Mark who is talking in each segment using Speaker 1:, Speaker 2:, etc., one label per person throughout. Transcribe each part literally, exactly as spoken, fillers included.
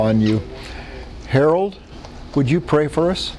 Speaker 1: On you. Harold, would you pray for us?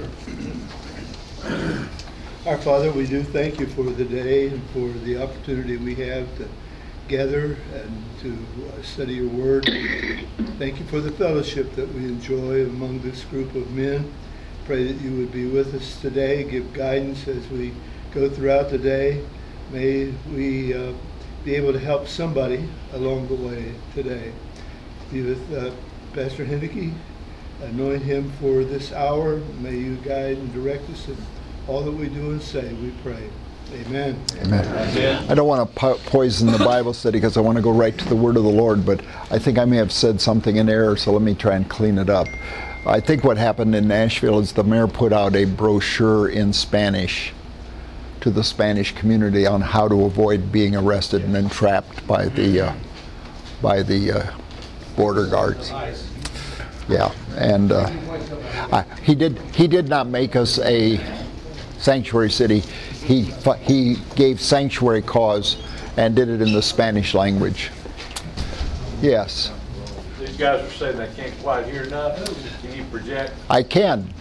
Speaker 2: Our Father, we do thank you for the day and for the opportunity we have to gather and to uh, study your word. Thank you for the fellowship that we enjoy among this group of men. Pray that you would be with us today, give guidance as we go throughout the day. May we uh, be able to help somebody along the way today. Be with uh, Pastor Henneke, anoint him for this hour. May you guide and direct us in all that we do and say, we pray. Amen.
Speaker 1: Amen. Amen. I don't want to po- poison the Bible study because I want to go right to the word of the Lord, but I think I may have said something in error, so let me try and clean it up. I think what happened in Nashville is the mayor put out a brochure in Spanish to the Spanish community on how to avoid being arrested and entrapped by the uh, by the uh, border guards. Yeah, and uh, I, he did he did not make us a sanctuary city. He he gave sanctuary cause and did it in the Spanish language. Yes.
Speaker 3: These guys are saying they can't quite hear enough. Can you project?
Speaker 1: I can.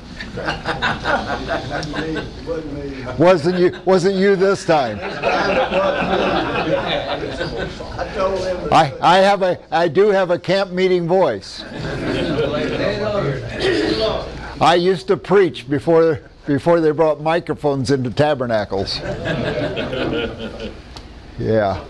Speaker 1: wasn't you wasn't you this time? I I have a I do have a camp meeting voice. I used to preach before before they brought microphones into tabernacles. Yeah.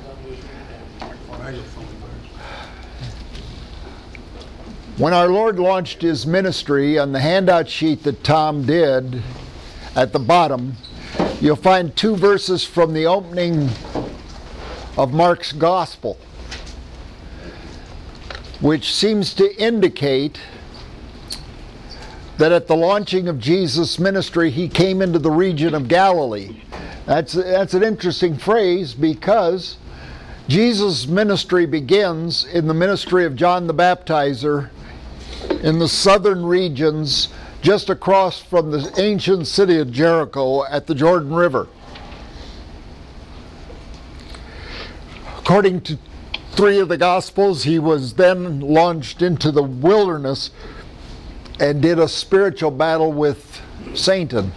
Speaker 1: When our Lord launched his ministry, on the handout sheet that Tom did, at the bottom, you'll find two verses from the opening of Mark's Gospel, which seems to indicate that at the launching of Jesus' ministry, he came into the region of Galilee. That's, that's an interesting phrase because Jesus' ministry begins in the ministry of John the Baptizer in the southern regions just across from the ancient city of Jericho at the Jordan River. According to three of the Gospels, he was then launched into the wilderness and did a spiritual battle with Satan.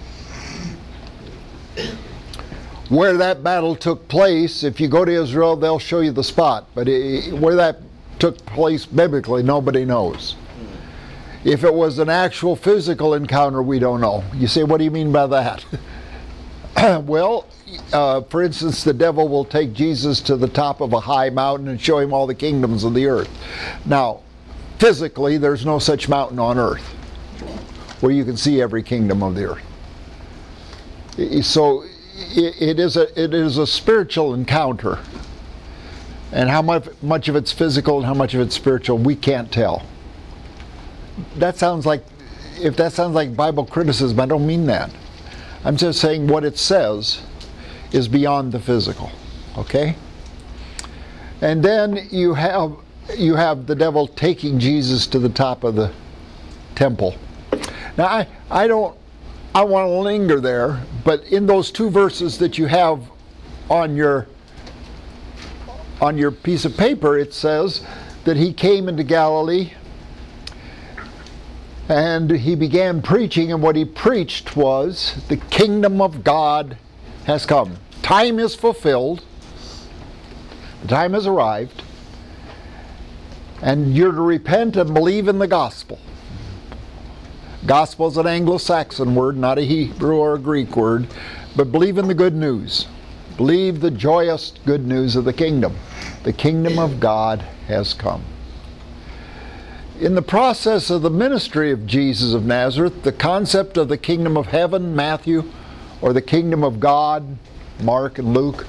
Speaker 1: Where that battle took place, if you go to Israel, they'll show you the spot, but it, where that took place biblically, nobody knows. If it was an actual physical encounter, we don't know. You say, what do you mean by that? Well, uh, for instance, the devil will take Jesus to the top of a high mountain and show him all the kingdoms of the earth. Now, physically, there's no such mountain on earth where you can see every kingdom of the earth. So it is a it is a spiritual encounter, and how much much of it's physical and how much of it's spiritual, we can't tell. That sounds like, if that sounds like Bible criticism, I don't mean that. I'm just saying what it says is beyond the physical. Okay? And then you have you have the devil taking Jesus to the top of the temple. Now I I don't I want to linger there, but in those two verses that you have on your on your piece of paper, it says that he came into Galilee and he began preaching, and what he preached was, the kingdom of God has come. Time is fulfilled. The time has arrived. And you're to repent and believe in the gospel. Gospel is an Anglo-Saxon word, not a Hebrew or a Greek word, but believe in the good news. Believe the joyous good news of the kingdom. The kingdom of God has come. In the process of the ministry of Jesus of Nazareth, the concept of the kingdom of heaven, Matthew, or the kingdom of God, Mark and Luke,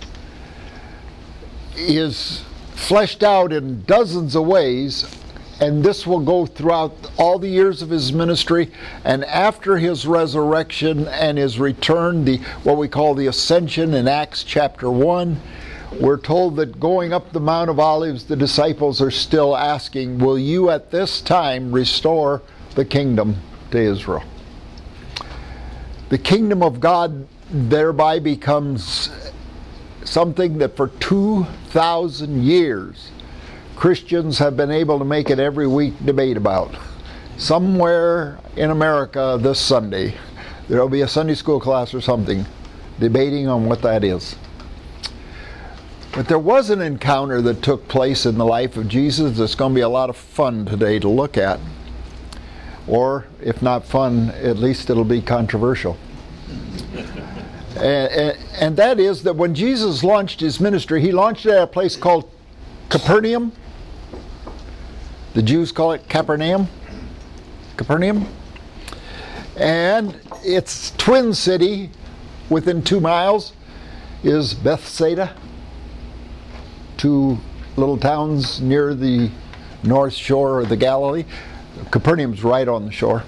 Speaker 1: is fleshed out in dozens of ways, and this will go throughout all the years of his ministry, and after his resurrection and his return, the what we call the ascension in Acts chapter one, we're told that going up the Mount of Olives, the disciples are still asking, will you at this time restore the kingdom to Israel? The kingdom of God thereby becomes something that for two thousand years Christians have been able to make it every week debate about. Somewhere in America this Sunday, there will be a Sunday school class or something debating on what that is. But there was an encounter that took place in the life of Jesus that's going to be a lot of fun today to look at. Or, if not fun, at least it'll be controversial. and, and, and that is that when Jesus launched his ministry, he launched it at a place called Capernaum. The Jews call it Capernaum. Capernaum. And its twin city within two miles is Bethsaida. Two little towns near the north shore of the Galilee. Capernaum's right on the shore.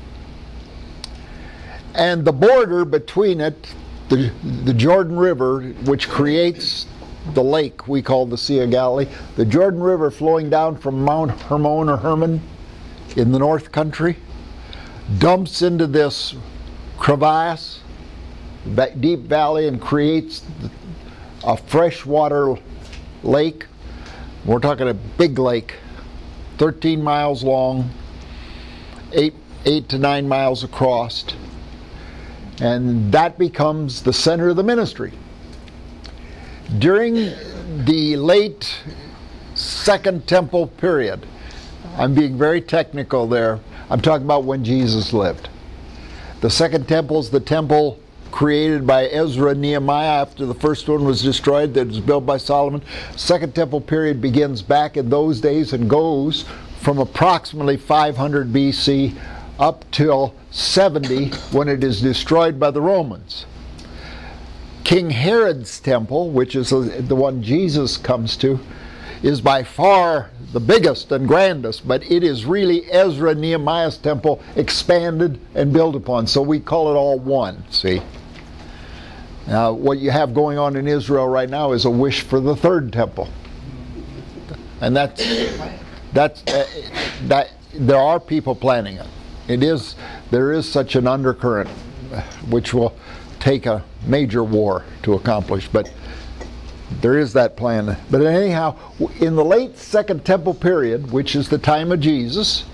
Speaker 1: And the border between it, the, the Jordan River, which creates the lake we call the Sea of Galilee, the Jordan River flowing down from Mount Hermon or Hermon in the north country, dumps into this crevasse, deep valley, and creates a freshwater lake. We're talking a big lake, thirteen miles long, eight, eight to nine miles across. And that becomes the center of the ministry. During the late Second Temple period, I'm being very technical there, I'm talking about when Jesus lived. The Second Temple is the temple created by Ezra and Nehemiah after the first one was destroyed, that was built by Solomon. Second Temple period begins back in those days and goes from approximately five hundred B C up till seventy when it is destroyed by the Romans. King Herod's temple, which is the one Jesus comes to, is by far the biggest and grandest, but it is really Ezra and Nehemiah's temple expanded and built upon. So we call it all one, see? Now, what you have going on in Israel right now is a wish for the third temple. And that's, that's uh, that, there are people planning it. It is, there is such an undercurrent which will take a major war to accomplish, but there is that plan. But anyhow, in the late Second Temple period, which is the time of Jesus,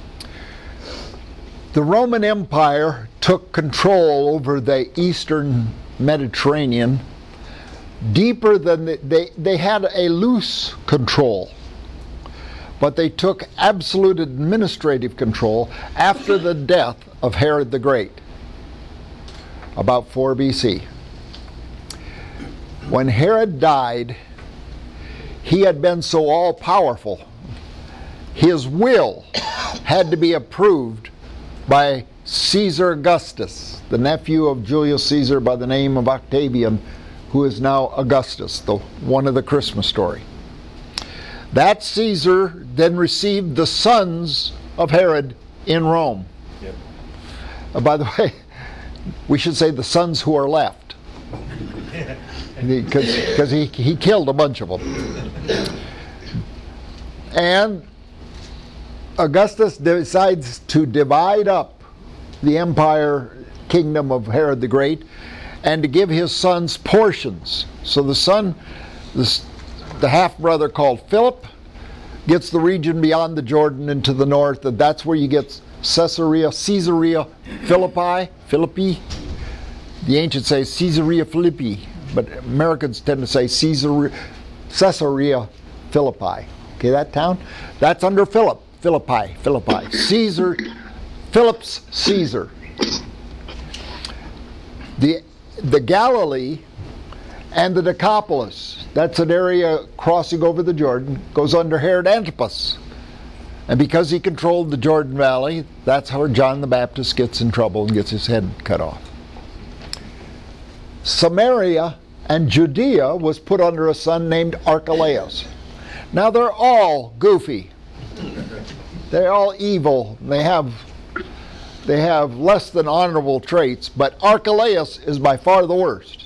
Speaker 1: the Roman Empire took control over the eastern Mediterranean deeper than the, they they had a loose control, but they took absolute administrative control after the death of Herod the Great, about four B C. When Herod died, he had been so all-powerful, his will had to be approved by Caesar Augustus, the nephew of Julius Caesar by the name of Octavian, who is now Augustus, the one of the Christmas story. That Caesar then received the sons of Herod in Rome. Yep. Uh, by the way, we should say the sons who are left, because he, he killed a bunch of them. And Augustus decides to divide up the empire kingdom of Herod the Great and to give his sons portions. So the son, the, the half-brother called Philip, gets the region beyond the Jordan into the north, and that's where you get Caesarea, Caesarea Philippi, Philippi. The ancients say Caesarea Philippi, but Americans tend to say Caesarea, Caesarea Philippi. Okay, that town? That's under Philip, Philippi, Philippi. Caesar, Philip's Caesar. The, the Galilee and the Decapolis, that's an area crossing over the Jordan, goes under Herod Antipas. And because he controlled the Jordan Valley, that's how John the Baptist gets in trouble and gets his head cut off. Samaria and Judea was put under a son named Archelaus. Now they're all goofy. They're all evil. They have They have less than honorable traits, but Archelaus is by far the worst.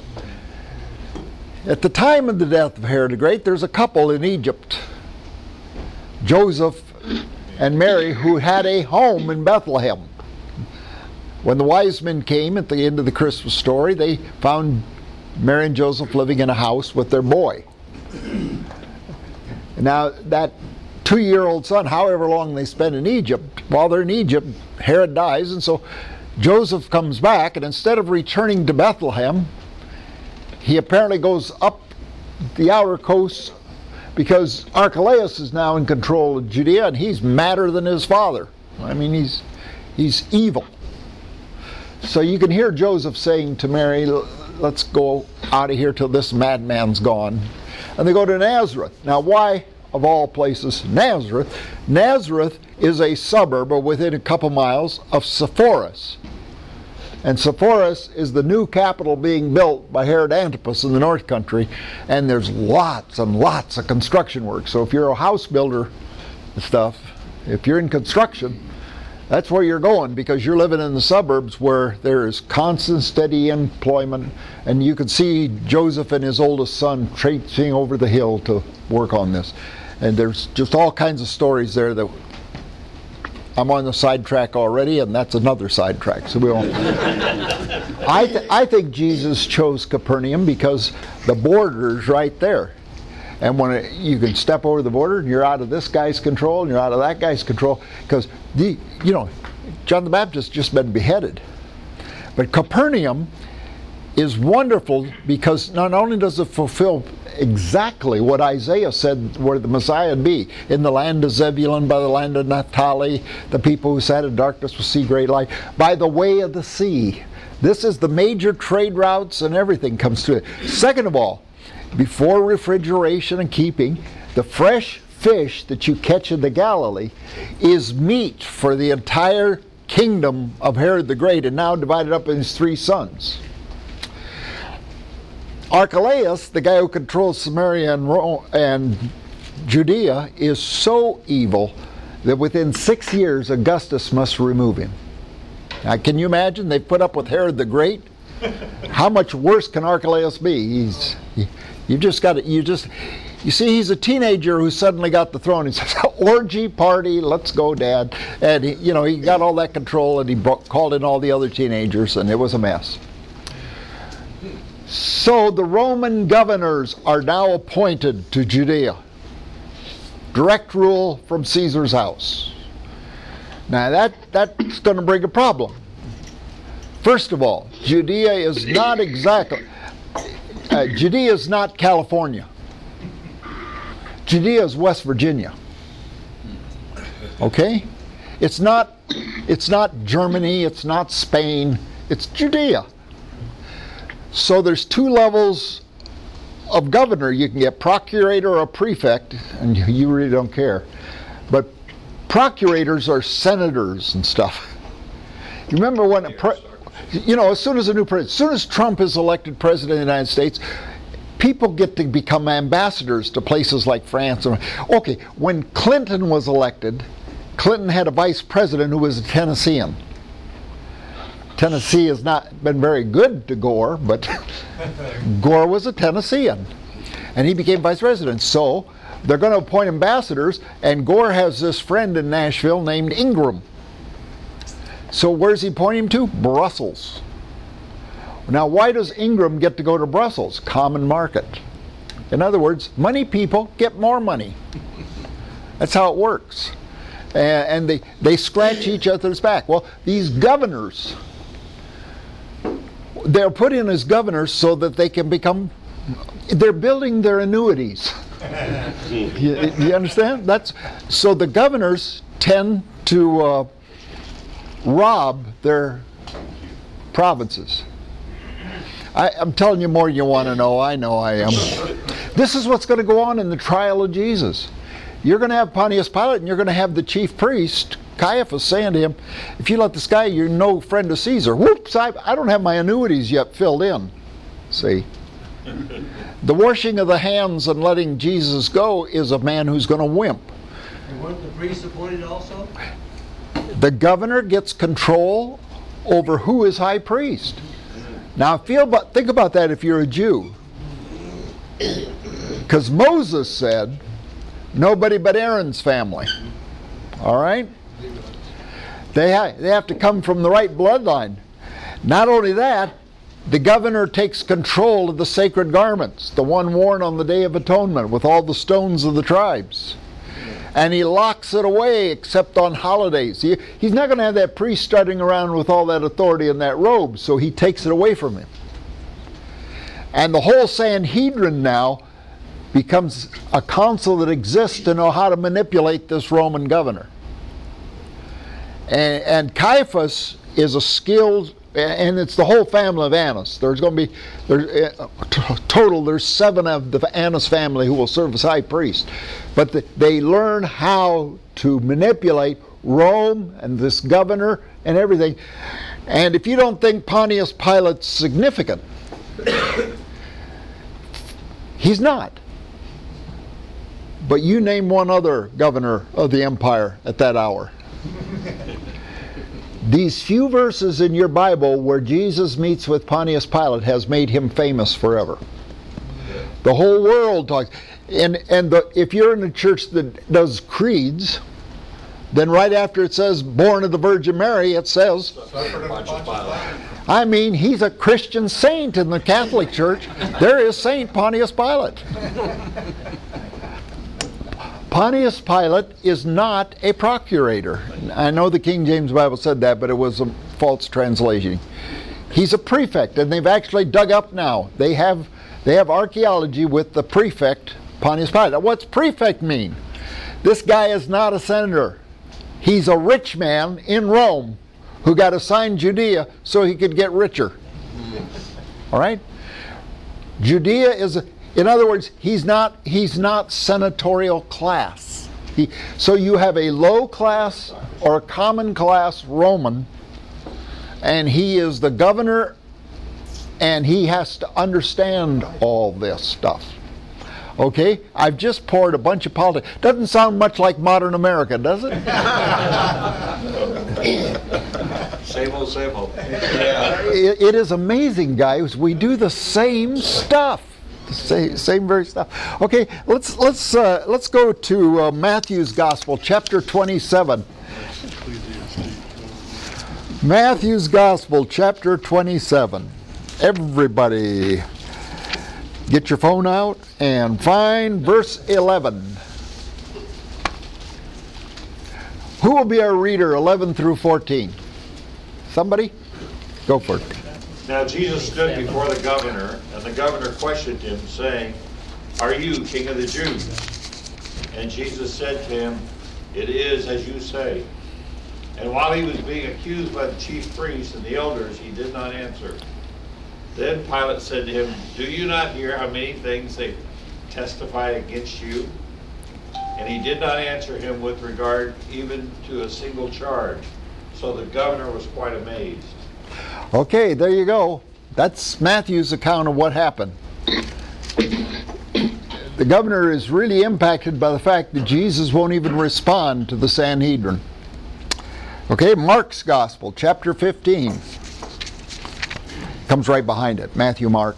Speaker 1: At the time of the death of Herod the Great, there's a couple in Egypt, Joseph and Mary, who had a home in Bethlehem. When the wise men came at the end of the Christmas story, they found Mary and Joseph living in a house with their boy. And Now, that two-year-old son, however long they spend in Egypt, while they're in Egypt, Herod dies, and so Joseph comes back, and instead of returning to Bethlehem, he apparently goes up the outer coast because Archelaus is now in control of Judea, and he's madder than his father. I mean, he's he's evil. So you can hear Joseph saying to Mary, let's go out of here till this madman's gone. And they go to Nazareth. Now, why, of all places, Nazareth? Nazareth is a suburb, or within a couple miles, of Sepphoris. And Sepphoris is the new capital being built by Herod Antipas in the North Country, and there's lots and lots of construction work. So if you're a house builder and stuff, if you're in construction, that's where you're going, because you're living in the suburbs where there is constant, steady employment, and you can see Joseph and his oldest son traipsing over the hill to work on this. And there's just all kinds of stories there that I'm on the sidetrack already, and that's another sidetrack, so we won't. I, th- I think Jesus chose Capernaum because the border's right there. And when it, you can step over the border and you're out of this guy's control and you're out of that guy's control, because the you know John the Baptist just been beheaded. But Capernaum is wonderful because not only does it fulfill exactly what Isaiah said where the Messiah would be, in the land of Zebulun, by the land of Naphtali, the people who sat in darkness will see great light, by the way of the sea. This is the major trade routes, and everything comes through it. Second of all, before refrigeration and keeping, the fresh fish that you catch in the Galilee is meat for the entire kingdom of Herod the Great, and now divided up in his three sons. Archelaus, the guy who controls Samaria and, Rome, and Judea, is so evil that within six years Augustus must remove him. Now, can you imagine? They put up with Herod the Great. How much worse can Archelaus be? He's he, you just got to you just you see he's a teenager who suddenly got the throne. He says, "Orgy party, let's go, Dad," and he, you know he got all that control, and he brought, called in all the other teenagers, and it was a mess. So the Roman governors are now appointed to Judea. Direct rule from Caesar's house. Now that that's going to bring a problem. First of all, Judea is not exactly, uh, Judea is not California. Judea is West Virginia. Okay? It's not, it's not Germany, it's not Spain, it's Judea. So there's two levels of governor. You can get procurator or a prefect, and you really don't care. But procurators are senators and stuff. You remember when a pre- you know, as soon as a new president, as soon as Trump is elected president of the United States, people get to become ambassadors to places like France. Okay, when Clinton was elected, Clinton had a vice president who was a Tennessean. Tennessee has not been very good to Gore, but Gore was a Tennessean, and he became vice president. So they're going to appoint ambassadors, and Gore has this friend in Nashville named Ingram. So where's he pointing to? Brussels. Now, why does Ingram get to go to Brussels? Common market. In other words, money people get more money. That's how it works. And they, they scratch each other's back. Well, these governors, they're put in as governors so that they can become, they're building their annuities. you, you understand? That's so the governors tend to uh, rob their provinces. I, I'm telling you more than you want to know. I know I am. This is what's going to go on in the trial of Jesus. You're going to have Pontius Pilate, and you're going to have the chief priest, Caiaphas, saying to him, if you let this guy, you're no friend of Caesar. Whoops, I, I don't have my annuities yet filled in. See? The washing of the hands and letting Jesus go is a man who's going to wimp.
Speaker 4: And weren't the priests appointed also?
Speaker 1: The governor gets control over who is high priest. Now feel about, think about that if you're a Jew. Because Moses said, nobody but Aaron's family. All right? They, ha- they have to come from the right bloodline. Not only that, the governor takes control of the sacred garments, the one worn on the Day of Atonement with all the stones of the tribes. And he locks it away except on holidays. He, he's not going to have that priest strutting around with all that authority in that robe, so he takes it away from him. And the whole Sanhedrin now becomes a council that exists to know how to manipulate this Roman governor. And, and Caiaphas is a skilled, and it's the whole family of Annas. There's going to be, there's, uh, total, there's seven of the Annas family who will serve as high priest. But the, they learn how to manipulate Rome and this governor and everything. And if you don't think Pontius Pilate's significant, he's not. But you name one other governor of the empire at that hour. These few verses in your Bible where Jesus meets with Pontius Pilate has made him famous forever. The whole world talks. And, and the, if you're in a church that does creeds, then right after it says, born of the Virgin Mary, it says, I mean, he's a Christian saint in the Catholic Church. There is Saint Pontius Pilate. Pontius Pilate is not a procurator. I know the King James Bible said that, but it was a false translation. He's a prefect, and they've actually dug up now. They have they have archaeology with the prefect, Pontius Pilate. Now, what's prefect mean? This guy is not a senator. He's a rich man in Rome who got assigned Judea so he could get richer. All right? Judea is a In other words, he's not he's not senatorial class. He, so you have a low class or a common class Roman, and he is the governor, and he has to understand all this stuff. Okay? I've just poured a bunch of politics. Doesn't sound much like modern America, does it?
Speaker 3: Same old, same old.
Speaker 1: It, it is amazing, guys. We do the same stuff. The same, same very stuff. Okay, let's let's uh, let's go to uh, Matthew's Gospel, chapter twenty-seven. Matthew's Gospel, chapter twenty-seven. Everybody, get your phone out and find verse eleven. Who will be our reader, eleven through fourteen? Somebody? Go for it.
Speaker 3: Now Jesus stood before the governor, and the governor questioned him, saying, Are you king of the Jews? And Jesus said to him, It is as you say. And while he was being accused by the chief priests and the elders, he did not answer. Then Pilate said to him, Do you not hear how many things they testify against you? And he did not answer him with regard even to a single charge. So the governor was quite amazed.
Speaker 1: Okay, there you go. That's Matthew's account of what happened. The governor is really impacted by the fact that Jesus won't even respond to the Sanhedrin. Okay, Mark's Gospel, chapter fifteen. Comes right behind it. Matthew, Mark.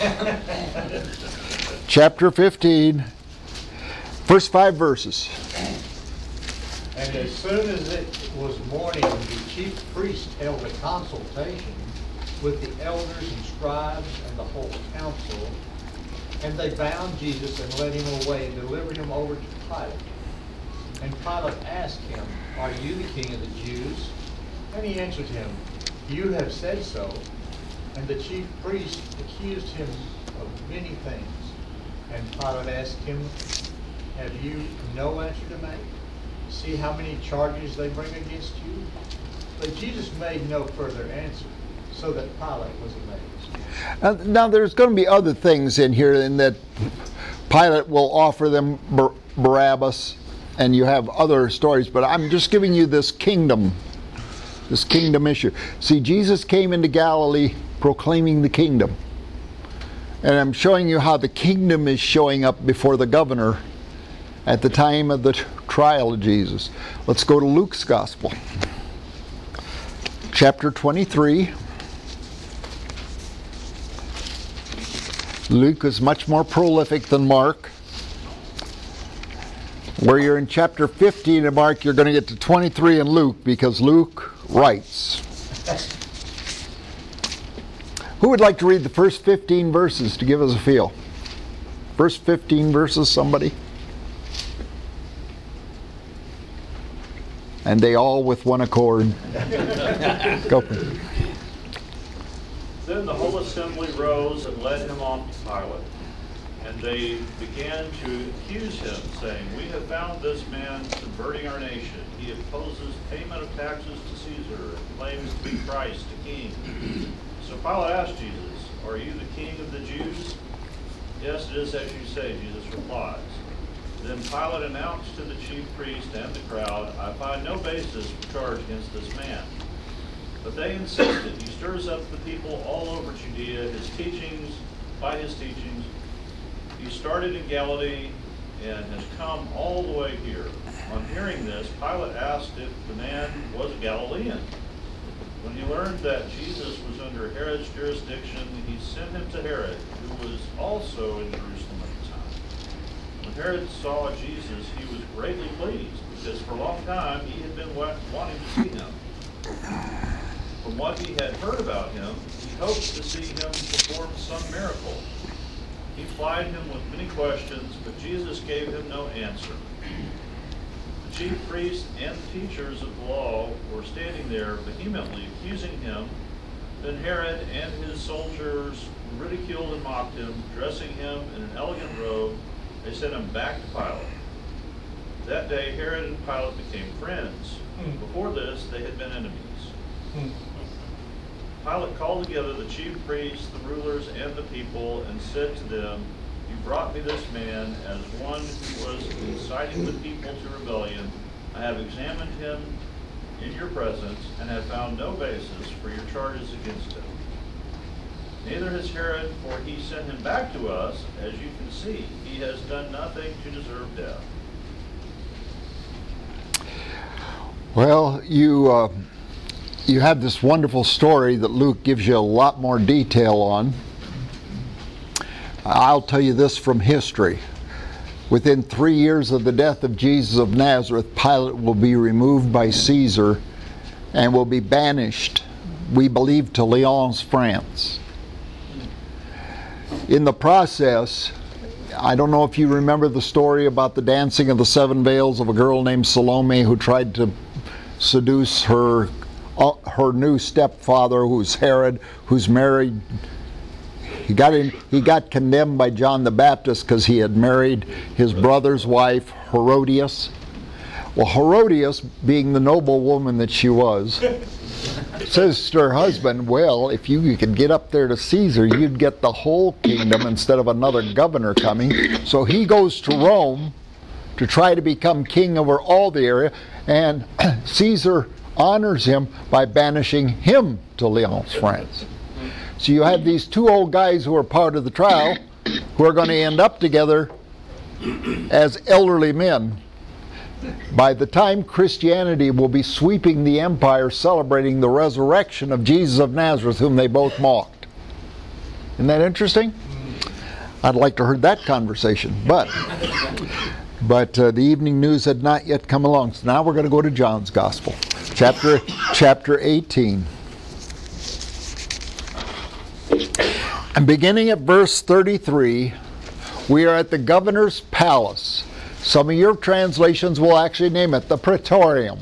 Speaker 1: Chapter fifteen. First five verses.
Speaker 4: And as soon as it was morning, the chief priest held a consultation with the elders and scribes and the whole council, and they bound Jesus and led him away and delivered him over to Pilate. And Pilate asked him, Are you the king of the Jews? And he answered him, You have said so. And the chief priest accused him of many things. And Pilate asked him, Have you no answer to make? See how many charges they bring against you? But Jesus made no further answer, so that Pilate was amazed.
Speaker 1: Now, now there's going to be other things in here in that Pilate will offer them Bar- Barabbas, and you have other stories, but I'm just giving you this kingdom, this kingdom issue. See, Jesus came into Galilee proclaiming the kingdom. And I'm showing you how the kingdom is showing up before the governor at the time of the t- trial of Jesus. Let's go to Luke's Gospel. Chapter twenty-three. Luke is much more prolific than Mark. Where you're in chapter fifteen of Mark, you're going to get to twenty-three in Luke, because Luke writes. Who would like to read the first fifteen verses to give us a feel? First fifteen verses, somebody? And they all with one accord. Go.
Speaker 5: Then the whole assembly rose and led him on to Pilate. And they began to accuse him, saying, "We have found this man subverting our nation. He opposes payment of taxes to Caesar and claims to be Christ, the king." So Pilate asked Jesus, "Are you the king of the Jews?" "Yes, it is as you say," Jesus replies. Then Pilate announced to the chief priest and the crowd, "I find no basis for charge against this man." But they insisted. "He stirs up the people all over Judea. His teachings, by his teachings, he started in Galilee and has come all the way here." On hearing this, Pilate asked if the man was a Galilean. When he learned that Jesus was under Herod's jurisdiction, he sent him to Herod, who was also in Jerusalem at the time. When Herod saw Jesus, he was greatly pleased, because for a long time he had been wa- wanting to see him. From what he had heard about him, he hoped to see him perform some miracle. He plied him with many questions, but Jesus gave him no answer. The chief priests and the teachers of the law were standing there vehemently accusing him. Then Herod and his soldiers ridiculed and mocked him, dressing him in an elegant robe. They sent him back to Pilate. That day Herod and Pilate became friends. Before this, they had been enemies. Pilate called together the chief priests, the rulers, and the people, and said to them, "You brought me this man as one who was inciting the people to rebellion. I have examined him in your presence and have found no basis for your charges against him. Neither has Herod, for he sent him back to us, as you can see. He has done nothing to deserve death."
Speaker 1: Well, you uh, you have this wonderful story that Luke gives you a lot more detail on. I'll tell you this from history. Within three years of the death of Jesus of Nazareth, Pilate will be removed by Caesar and will be banished, we believe, to Lyons, France. In the process, I don't know if you remember the story about the dancing of the seven veils of a girl named Salome who tried to seduce her uh, her new stepfather, who's Herod, who's married. He got in, he got condemned by John the Baptist because he had married his brother's wife, Herodias. Well, Herodias, being the noble woman that she was, says to her husband, "Well, if you, you could get up there to Caesar, you'd get the whole kingdom instead of another governor coming." So he goes to Rome to try to become king over all the area, and Caesar honors him by banishing him to Lyons, France. So you have these two old guys who are part of the trial who are going to end up together as elderly men. By the time Christianity will be sweeping the empire, celebrating the resurrection of Jesus of Nazareth, whom they both mocked. Isn't that interesting? I'd like to heard that conversation, but but uh, the evening news had not yet come along. So now we're going to go to John's Gospel, chapter chapter eighteen. And beginning at verse thirty-three, we are at the governor's palace. Some of your translations will actually name it the Praetorium.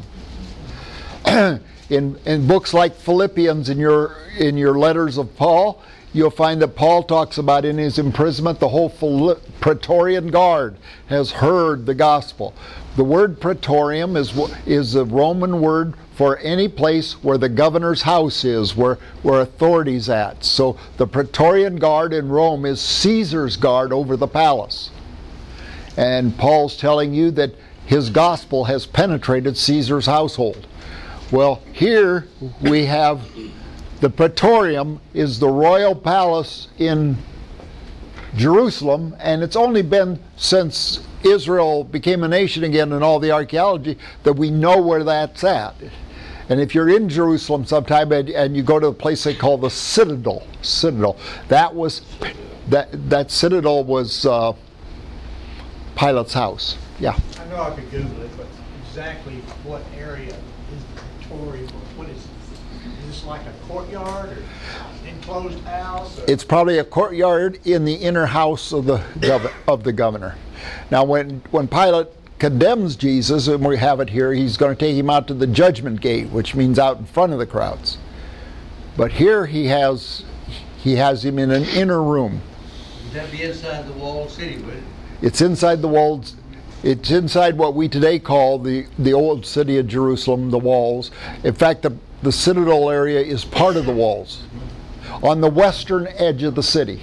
Speaker 1: in in books like Philippians, in your in your letters of Paul, you'll find that Paul talks about in his imprisonment the whole Praetorian Guard has heard the gospel. The word Praetorium is is a Roman word for any place where the governor's house is, where, where authority's at. So the Praetorian Guard in Rome is Caesar's guard over the palace. And Paul's telling you that his gospel has penetrated Caesar's household. Well, here we have the Praetorium is the royal palace in Jerusalem, and it's only been since Israel became a nation again and all the archaeology that we know where that's at. And if you're in Jerusalem sometime and, and you go to a place they call the Citadel, Citadel, that was that that Citadel was uh, Pilate's house. Yeah.
Speaker 4: I know I could Google it, but exactly what area is the Praetorium, or what is Is this like a courtyard or enclosed house? Or?
Speaker 1: It's probably a courtyard in the inner house of the gov- of the governor. Now, when when Pilate condemns Jesus, and we have it here, he's going to take him out to the judgment gate, which means out in front of the crowds. But here he has he has him in an inner room.
Speaker 6: Would that be inside the walled city, would it?
Speaker 1: It's inside the walls. It's inside what we today call the, the old city of Jerusalem, the walls. In fact, the, the citadel area is part of the walls, on the western edge of the city.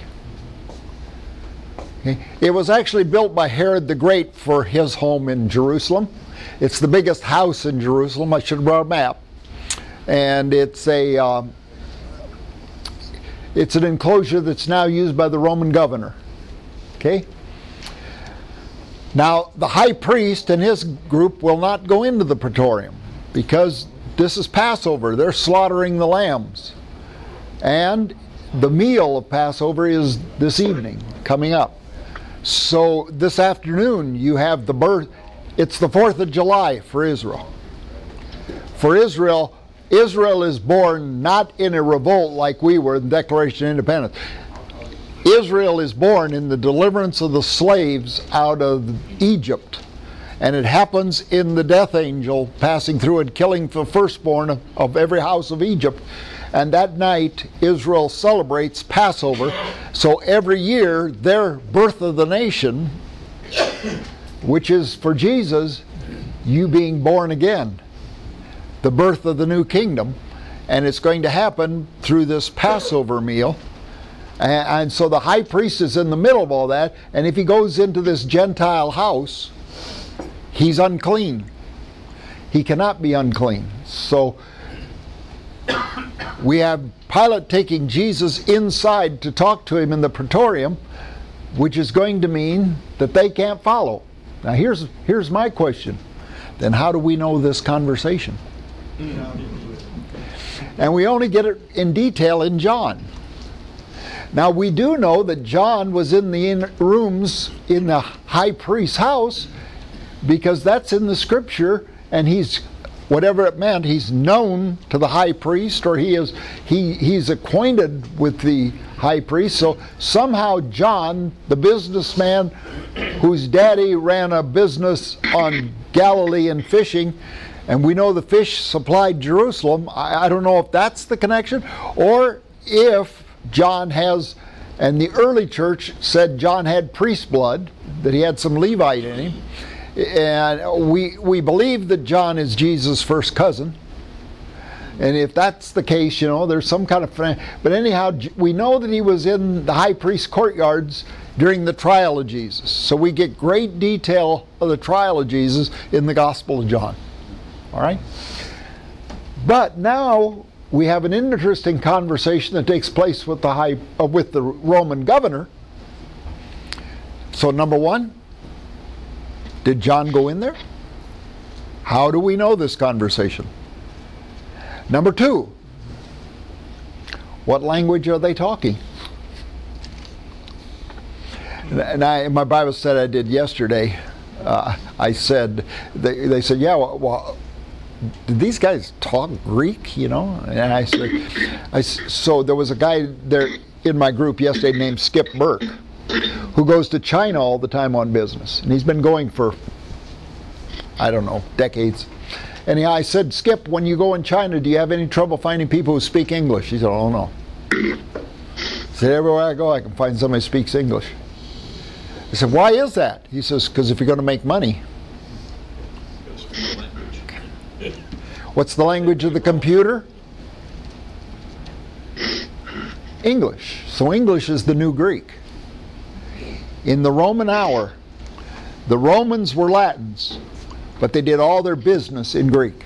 Speaker 1: Okay. It was actually built by Herod the Great for his home in Jerusalem. It's the biggest house in Jerusalem. I should have brought a map. And it's a um, it's an enclosure that's now used by the Roman governor. Okay. Now, the high priest and his group will not go into the praetorium because this is Passover. They're slaughtering the lambs. And the meal of Passover is this evening, coming up. So this afternoon you have the birth. It's the fourth of July for Israel. For Israel, Israel is born not in a revolt like we were in the Declaration of Independence. Israel is born in the deliverance of the slaves out of Egypt. And it happens in the death angel passing through and killing the firstborn of, of every house of Egypt. And that night, Israel celebrates Passover. So every year, their birth of the nation, which is for Jesus, you being born again, the birth of the new kingdom. And it's going to happen through this Passover meal. And, and so the high priest is in the middle of all that, and if he goes into this Gentile house, he's unclean. He cannot be unclean. So we have Pilate taking Jesus inside to talk to him in the praetorium, which is going to mean that they can't follow. Now here's here's my question. Then how do we know this conversation? And we only get it in detail in John. Now we do know that John was in the inner rooms in the high priest's house because that's in the scripture, and he's, whatever it meant, he's known to the high priest, or he is he he's acquainted with the high priest. So somehow John, the businessman whose daddy ran a business on Galilee and fishing, and we know the fish supplied Jerusalem, I, I don't know if that's the connection, or if John has, and the early church said John had priest blood, that he had some Levite in him. And we we believe that John is Jesus' first cousin. And if that's the case, you know, there's some kind of... But anyhow, we know that he was in the high priest's courtyards during the trial of Jesus. So we get great detail of the trial of Jesus in the Gospel of John. All right? But now we have an interesting conversation that takes place with the high, uh, with the Roman governor. So number one, did John go in there? How do we know this conversation? Number two, what language are they talking? And I, in my Bible study I did yesterday, uh, I said, they, they said, yeah, well, well did these guys talk Greek, you know? And I said, I, so there was a guy there in my group yesterday named Skip Burke, who goes to China all the time on business. And he's been going for, I don't know, decades. And I said, Skip, when you go in China, do you have any trouble finding people who speak English? He said, oh no. I said, everywhere I go, I can find somebody who speaks English. I said, why is that? He says, because if you're going to make money. What's the language of the computer? English. So English is the new Greek. In the Roman hour, the Romans were Latins, but they did all their business in Greek.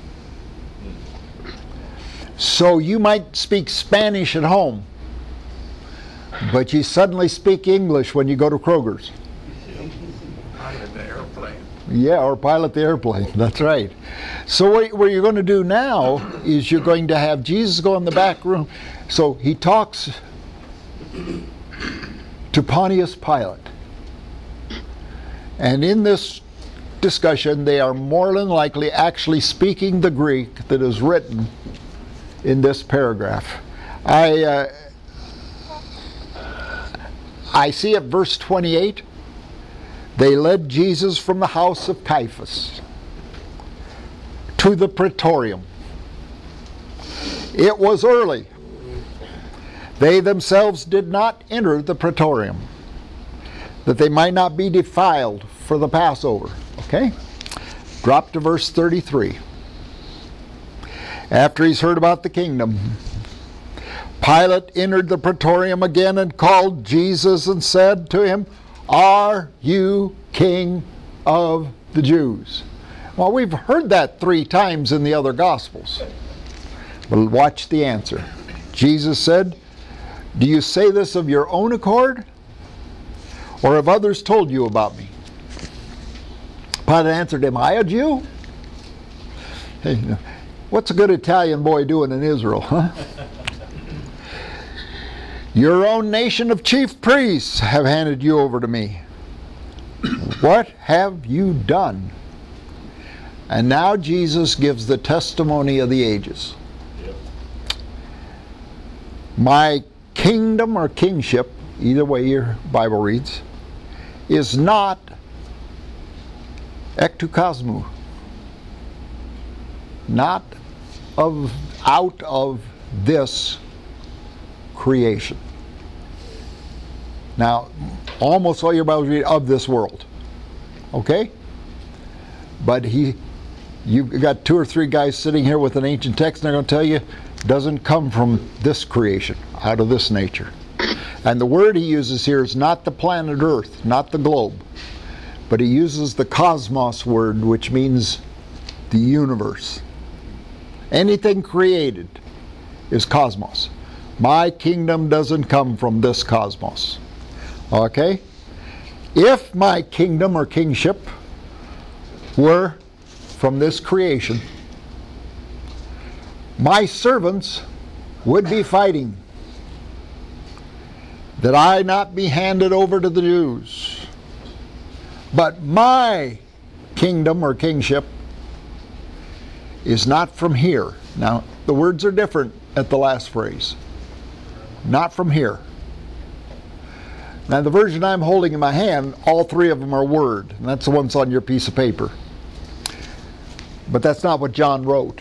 Speaker 1: So you might speak Spanish at home, but you suddenly speak English when you go to Kroger's.
Speaker 6: Pilot the airplane.
Speaker 1: Yeah, or pilot the airplane. That's right. So what, what you're going to do now is you're going to have Jesus go in the back room. So he talks to Pontius Pilate. And in this discussion, they are more than likely actually speaking the Greek that is written in this paragraph. I uh, I see at verse twenty-eight, they led Jesus from the house of Caiaphas to the praetorium. It was early. They themselves did not enter the praetorium, that they might not be defiled for the Passover. Okay? Drop to verse thirty-three. After he's heard about the kingdom, Pilate entered the praetorium again and called Jesus and said to him, "Are you king of the Jews?" Well, we've heard that three times in the other Gospels. But watch the answer. Jesus said, "Do you say this of your own accord, or have others told you about me?" Pilate answered, "Am I a Jew?" Hey, what's a good Italian boy doing in Israel, huh? "Your own nation of chief priests have handed you over to me. What have you done?" And now Jesus gives the testimony of the ages. Yep. My kingdom or kingship, either way your Bible reads, is not ektukosmu, not of out of this creation. Now, almost all your Bibles read of this world, okay? But he, you've got two or three guys sitting here with an ancient text, and they're going to tell you, doesn't come from this creation, out of this nature. And the word he uses here is not the planet Earth, not the globe, but he uses the cosmos word, which means the universe. Anything created is cosmos. My kingdom doesn't come from this cosmos. Okay? If my kingdom or kingship were from this creation, my servants would be fighting that I not be handed over to the Jews. But my kingdom or kingship is not from here. Now, the words are different at the last phrase. Not from here. Now, the version I'm holding in my hand, all three of them are word, and that's the ones on your piece of paper. But that's not what John wrote.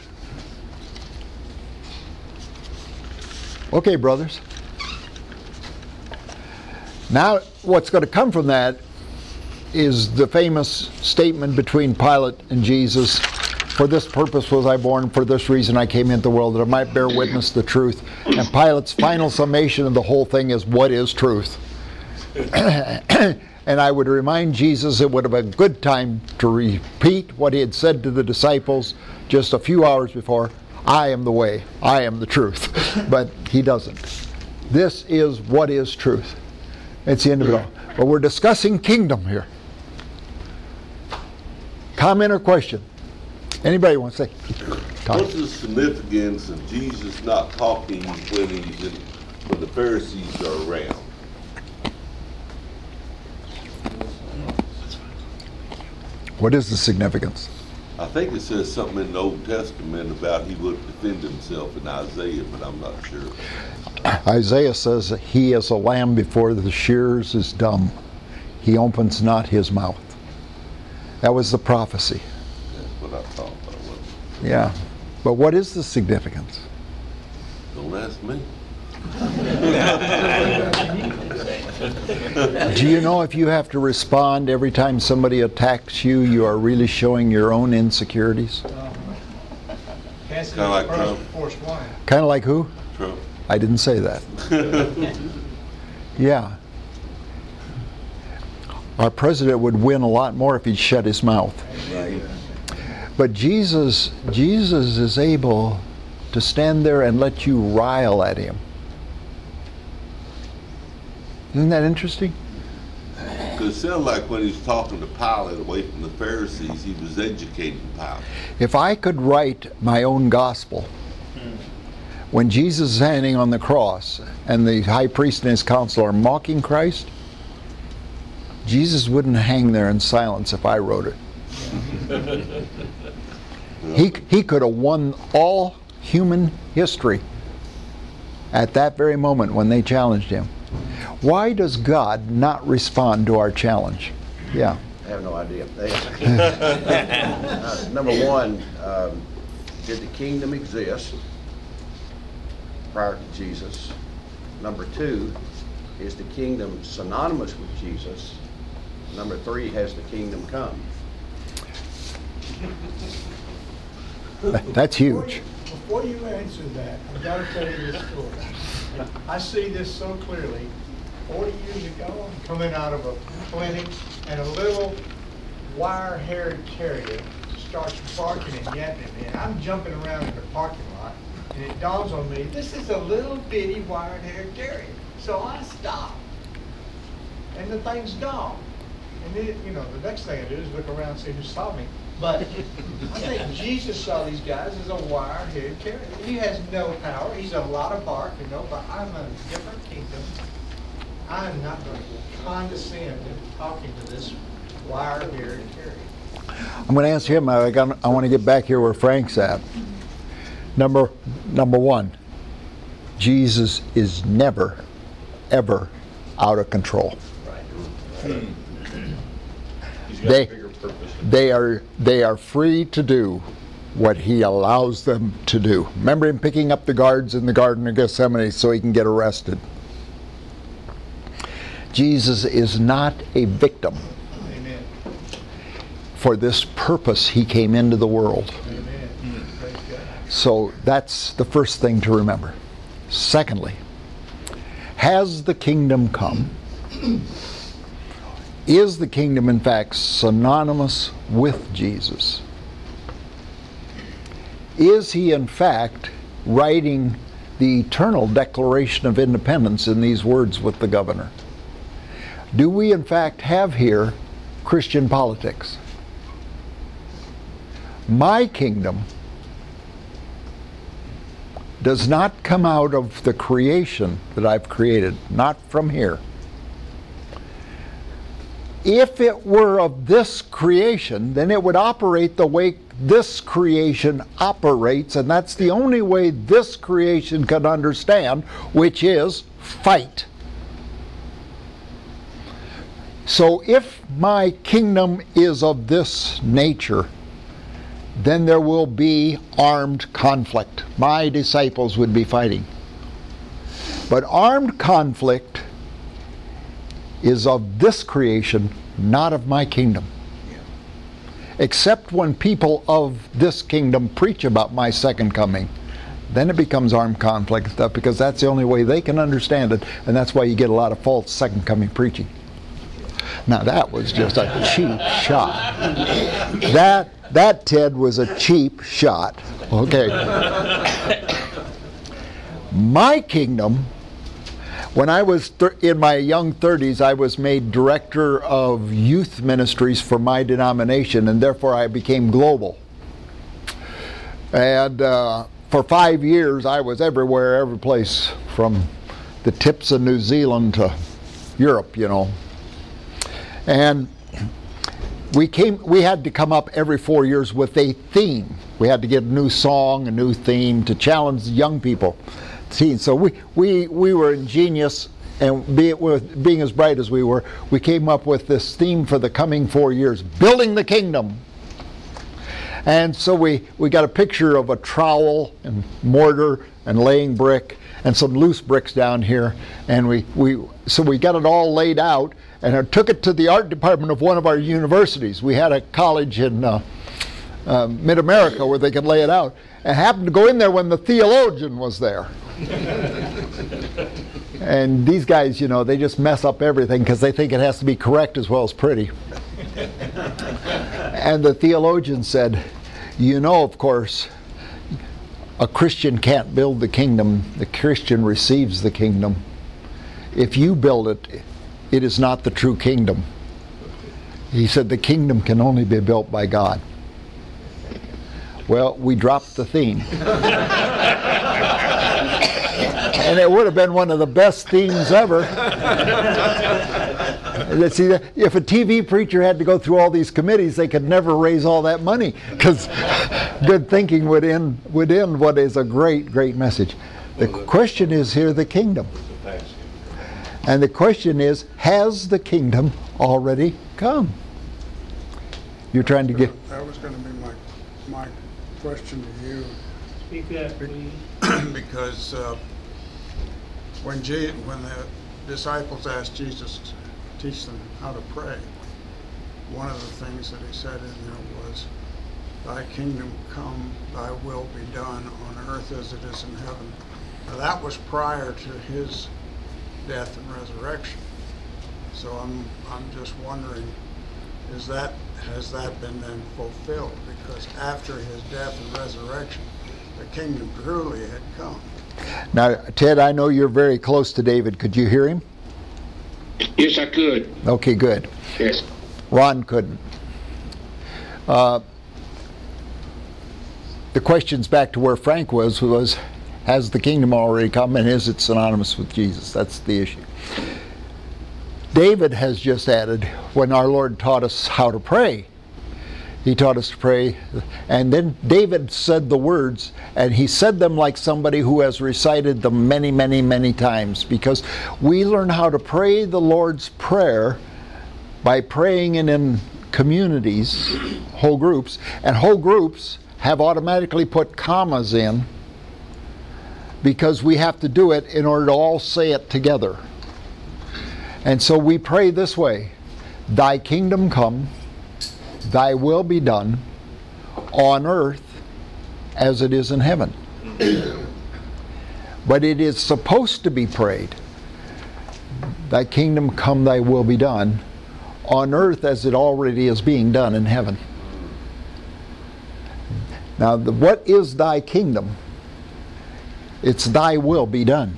Speaker 1: Okay, brothers. Now, what's going to come from that is the famous statement between Pilate and Jesus, "For this purpose was I born, for this reason I came into the world, that I might bear witness to the truth." And Pilate's final summation of the whole thing is, what is truth? And I would remind Jesus it would have been a good time to repeat what he had said to the disciples just a few hours before, "I am the way, I am the truth." But he doesn't. This is what is truth. It's the end of it all. But we're discussing kingdom here. Comment or question? Anybody want to say? Talk.
Speaker 7: What's the significance of Jesus not talking when he's in, when the Pharisees are around?
Speaker 1: What is the significance?
Speaker 7: I think it says something in the Old Testament about he would defend himself in Isaiah, but I'm not sure.
Speaker 1: Isaiah says, "He is a lamb before the shearers is dumb. He opens not his mouth." That was the prophecy.
Speaker 7: That's what I thought. But I wasn't.
Speaker 1: Yeah. But what is the significance?
Speaker 7: Don't ask me.
Speaker 1: Do you know if you have to respond every time somebody attacks you, you are really showing your own insecurities?
Speaker 7: Kind of like Trump.
Speaker 1: Kind of like who?
Speaker 7: Trump.
Speaker 1: I didn't say that. Yeah. Our president would win a lot more if he'd shut his mouth.
Speaker 7: Right.
Speaker 1: But Jesus, Jesus is able to stand there and let you rile at him. Isn't that interesting?
Speaker 7: Because it sounded like when he was talking to Pilate away from the Pharisees, he was educating Pilate.
Speaker 1: If I could write my own gospel, when Jesus is hanging on the cross and the high priest and his council are mocking Christ, Jesus wouldn't hang there in silence if I wrote it. He, he could have won all human history at that very moment when they challenged him. Why does God not respond to our challenge? Yeah.
Speaker 8: I have no idea. uh, number one, um, did the kingdom exist prior to Jesus? Number two, is the kingdom synonymous with Jesus? Number three, has the kingdom come?
Speaker 1: That's huge.
Speaker 4: Before you answer that, I've got to tell you this story. I see this so clearly. forty years ago, I'm coming out of a clinic, and a little wire-haired terrier starts barking and yapping at me, and I'm jumping around in the parking lot, and it dawns on me, this is a little bitty wire-haired terrier. So I stop, and the thing's gone. And then, you know, the next thing I do is look around and see who saw me. But I think Jesus saw these guys as a wire-haired terrier. He has no power. He's a lot of bark, you know, but I'm in a different kingdom. I'm not going to condescend to talking to this wire-haired terrier.
Speaker 1: I'm going to answer him. I, got, I want to get back here where Frank's at. Number, number one, Jesus is never, ever out of control.
Speaker 3: He's got
Speaker 1: They,
Speaker 3: a bigger purpose.
Speaker 1: they are they are free to do what he allows them to do. Remember him picking up the guards in the Garden of Gethsemane so he can get arrested. Jesus is not a victim.
Speaker 4: Amen.
Speaker 1: For this purpose he came into the world.
Speaker 4: Amen. Praise God.
Speaker 1: So that's the first thing to remember. Secondly, has the kingdom come? Is the kingdom in fact synonymous with Jesus? Is he in fact writing the eternal Declaration of Independence in these words with the governor? Do we in fact have here Christian politics? My kingdom does not come out of the creation that I've created, not from here. If it were of this creation, then it would operate the way this creation operates, and that's the only way this creation can understand, which is fight. So if my kingdom is of this nature, then there will be armed conflict. My disciples would be fighting. But armed conflict is of this creation, not of my kingdom. Except when people of this kingdom preach about my second coming, then it becomes armed conflict stuff, because that's the only way they can understand it, and that's why you get a lot of false second coming preaching. Now that was just a cheap shot. That, that Ted, was a cheap shot. Okay. My kingdom, when I was thir- in my young thirties, I was made director of youth ministries for my denomination, and therefore I became global. And uh, for five years, I was everywhere, every place, from the tips of New Zealand to Europe, you know. And we came. We had to come up every four years with a theme. We had to get a new song, a new theme to challenge young people. So we we we were ingenious, and be it with being as bright as we were, we came up with this theme for the coming four years: building the kingdom. And so we we got a picture of a trowel and mortar and laying brick and some loose bricks down here, and we we so we got it all laid out. And I took it to the art department of one of our universities. We had a college in uh, uh, Mid-America where they could lay it out. I happened to go in there when the theologian was there. And these guys, you know, they just mess up everything because they think it has to be correct as well as pretty. And the theologian said, you know, of course, a Christian can't build the kingdom. The Christian receives the kingdom. If you build it, it is not the true kingdom. He said the kingdom can only be built by God. Well, we dropped the theme. And it would have been one of the best themes ever. Let's see, if a T V preacher had to go through all these committees, they could never raise all that money, because good thinking would end would end what is a great, great message. The question is here, the kingdom. And the question is, has the kingdom already come? You're trying to get...
Speaker 9: That was going to be my, my question to you.
Speaker 10: Speak up, please.
Speaker 9: Because uh, when, Je- when the disciples asked Jesus to teach them how to pray, one of the things that he said in there was, "Thy kingdom come, thy will be done on earth as it is in heaven." Now that was prior to his death and resurrection. So I'm I'm just wondering, is that has that been then fulfilled? Because after his death and resurrection, the kingdom truly had come.
Speaker 1: Now, Ted, I know you're very close to David. Could you hear him?
Speaker 10: Yes, I could.
Speaker 1: Okay, good.
Speaker 10: Yes.
Speaker 1: Ron couldn't. Uh, the question's back to where Frank was, was, has the kingdom already come, and is it synonymous with Jesus? That's the issue. David has just added, when our Lord taught us how to pray, he taught us to pray, and then David said the words, and he said them like somebody who has recited them many, many, many times, because we learn how to pray the Lord's Prayer by praying in, in communities, whole groups, and whole groups have automatically put commas in because we have to do it in order to all say it together. And so we pray this way: Thy kingdom come, thy will be done on earth as it is in heaven. But it is supposed to be prayed, thy kingdom come, thy will be done on earth as it already is being done in heaven. Now, the, what is thy kingdom? It's thy will be done.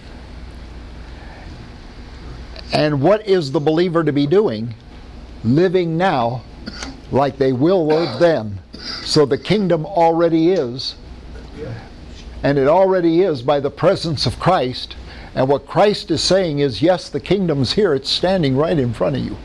Speaker 1: And what is the believer to be doing? Living now like they will live then. So the kingdom already is. And it already is by the presence of Christ. And what Christ is saying is, yes, the kingdom's here. It's standing right in front of you.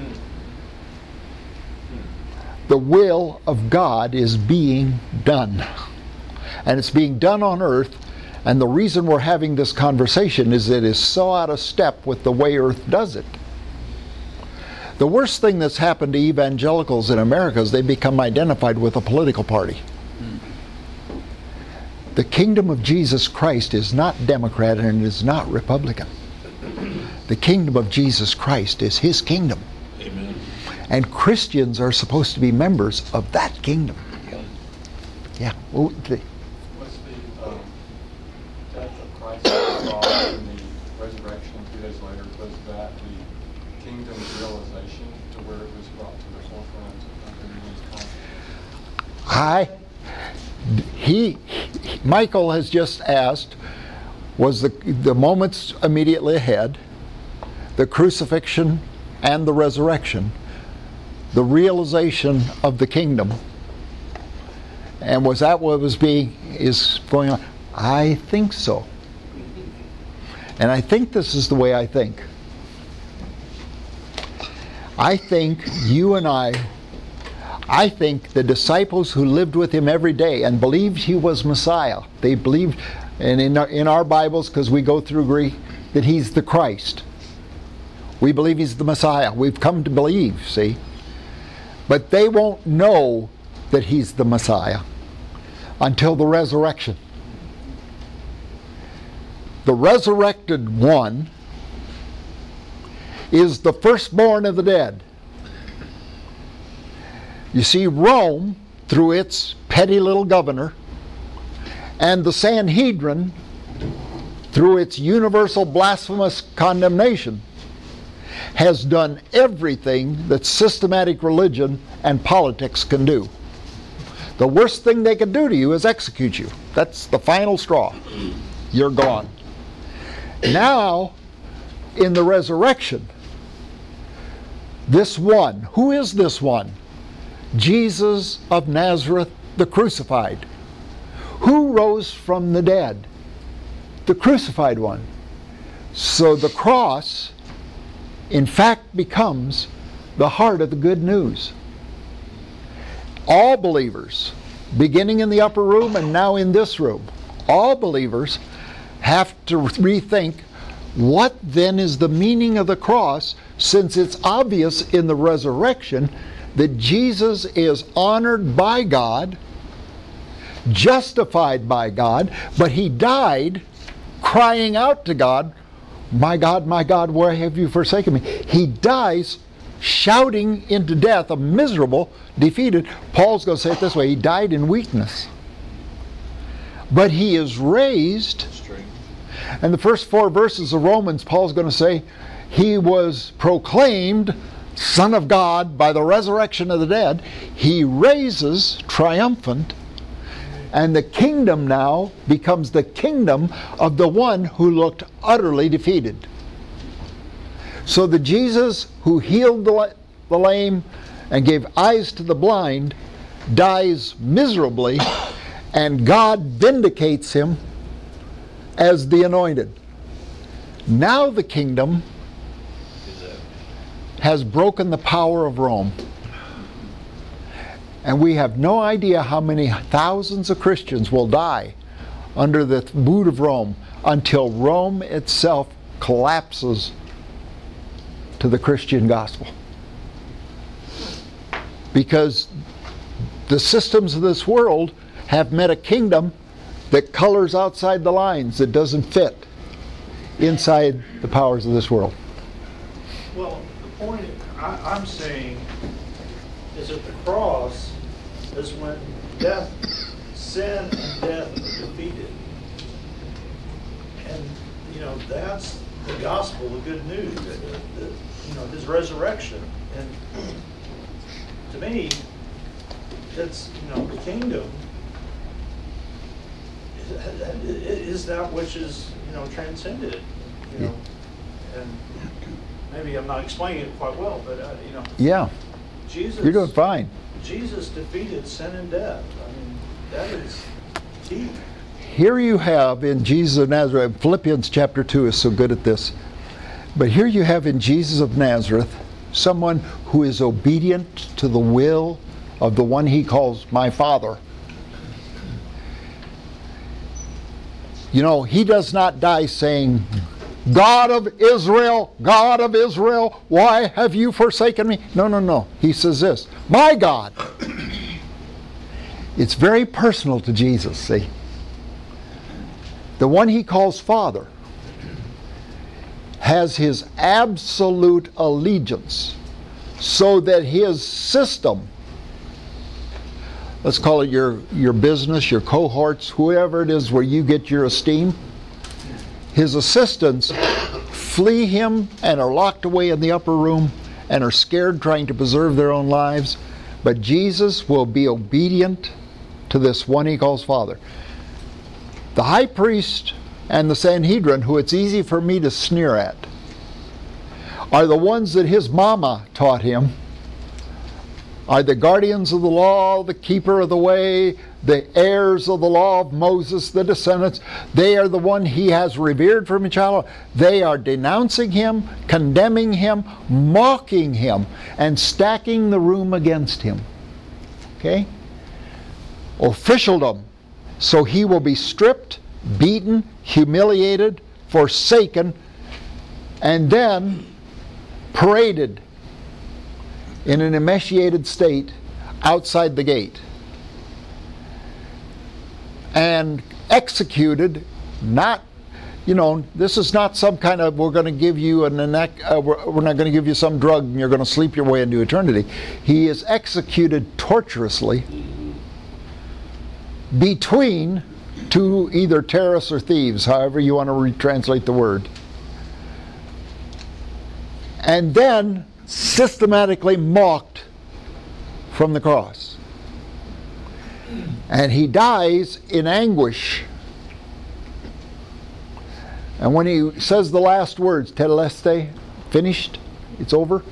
Speaker 1: The will of God is being done. And it's being done on earth. And the reason we're having this conversation is it is so out of step with the way earth does it. The worst thing that's happened to evangelicals in America is they become identified with a political party. The kingdom of Jesus Christ is not Democrat and it is not Republican. The kingdom of Jesus Christ is His kingdom.
Speaker 3: Amen.
Speaker 1: And Christians are supposed to be members of that kingdom. Yeah. Well, the,
Speaker 11: Was the um, death of Christ on the cross and the resurrection three days later, was that the kingdom's realization to where it was brought to the forefront of everyone's consciousness?
Speaker 1: I, he, he, Michael has just asked, was the, the moments immediately ahead, the crucifixion and the resurrection, the realization of the kingdom, and was that what was being, is going on? I think so. And I think this is the way I think. I think you and I, I think the disciples who lived with Him every day and believed He was Messiah, they believed, and in our, in our Bibles, because we go through Greek, that He's the Christ. We believe He's the Messiah. We've come to believe, see? But they won't know that He's the Messiah until the resurrection. The resurrected one is the firstborn of the dead. You see, Rome, through its petty little governor, and the Sanhedrin, through its universal blasphemous condemnation, has done everything that systematic religion and politics can do. The worst thing they can do to you is execute you. That's the final straw. You're gone. Now, in the resurrection, this one, who is this one? Jesus of Nazareth, the crucified. Who rose from the dead? The crucified one. So the cross in fact becomes the heart of the good news. All believers, beginning in the upper room and now in this room, all believers have to rethink, what then is the meaning of the cross, since it's obvious in the resurrection that Jesus is honored by God, justified by God, but he died crying out to God, my God, my God, why have you forsaken me? He dies shouting into death, a miserable, defeated. Paul's going to say it this way, he died in weakness. But he is raised. And the first four verses of Romans, Paul's going to say, he was proclaimed Son of God by the resurrection of the dead. He raises triumphant, and the kingdom now becomes the kingdom of the one who looked utterly defeated. So the Jesus who healed the, the lame and gave eyes to the blind dies miserably, and God vindicates him as the anointed. Now the kingdom has broken the power of Rome. And we have no idea how many thousands of Christians will die under the boot of Rome until Rome itself collapses to the Christian gospel. Because the systems of this world have met a kingdom that colors outside the lines, that doesn't fit inside the powers of this world.
Speaker 5: Well, the point I, I'm saying is that the cross is when death, sin and death are defeated. And, you know, that's the gospel, the good news, the, the, you know, his resurrection. And to me, it's, you know, the kingdom is that which is, you know, transcended, you know. And maybe I'm not explaining it quite well, but, uh, you know.
Speaker 1: Yeah.
Speaker 5: Jesus,
Speaker 1: you're doing fine.
Speaker 5: Jesus defeated sin and death. I mean, that is key.
Speaker 1: Here you have in Jesus of Nazareth, Philippians chapter two is so good at this, but here you have in Jesus of Nazareth someone who is obedient to the will of the one he calls my Father. You know, he does not die saying, God of Israel, God of Israel, why have you forsaken me? No, no, no. He says this, my God. It's very personal to Jesus, see? The one he calls Father has his absolute allegiance, so that his system, let's call it your, your business, your cohorts, whoever it is where you get your esteem, his assistants flee him and are locked away in the upper room and are scared, trying to preserve their own lives. But Jesus will be obedient to this one he calls Father. The high priest and the Sanhedrin, who it's easy for me to sneer at, are the ones that his mama taught him, are the guardians of the law, the keeper of the way, the heirs of the law of Moses, the descendants. They are the one he has revered from a child. They are denouncing him, condemning him, mocking him, and stacking the room against him. Okay? Officialdom. So he will be stripped, beaten, humiliated, forsaken, and then paraded in an emaciated state outside the gate, and executed. Not, you know, this is not some kind of, we're going to give you an, uh, we're, we're not going to give you some drug and you're going to sleep your way into eternity. He is executed torturously between two either terrorists or thieves, however you want to retranslate the word, and then systematically mocked from the cross. And he dies in anguish. And when he says the last words, tetelestai, finished, it's over,